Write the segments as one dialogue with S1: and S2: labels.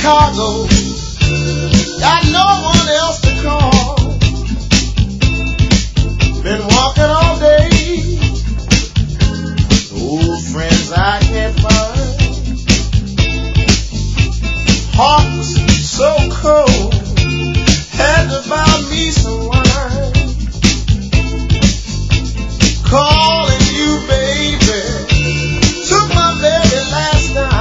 S1: Chicago, got no one else to call. Been walking all day, old friends I can't find. Heart was so cold, had to buy me some wine. Calling you, baby, took my very last night.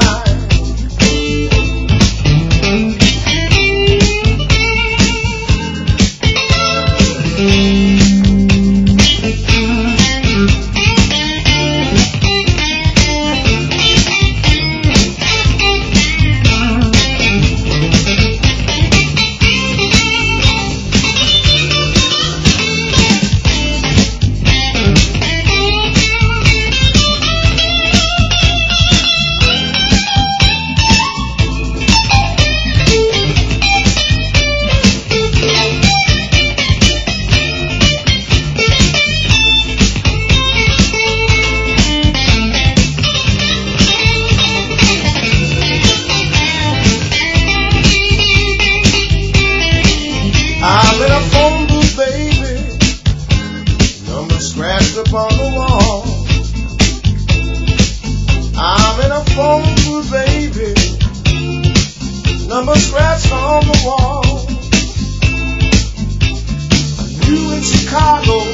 S1: I'm in a phone booth, baby, number scratched upon the wall. I'm in a phone booth, baby, number scratched on the wall. You in Chicago,